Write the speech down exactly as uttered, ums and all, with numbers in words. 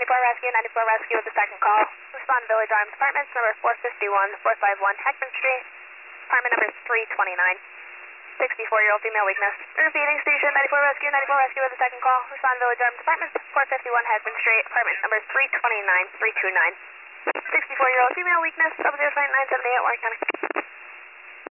ninety-four Rescue, ninety-four Rescue with the second call. Respond Village Arms Apartments, number four fifty-one, four fifty-one Heckman Street. Apartment number three twenty-nine. sixty-four-year-old female weakness. Repeating station, ninety-four Rescue, ninety-four Rescue with the second call. Respond Village Arms Apartments, four fifty-one Heckman Street. Apartment number three twenty-nine, three two nine. sixty-four-year-old female weakness, double zero nine seven eight, Warren County.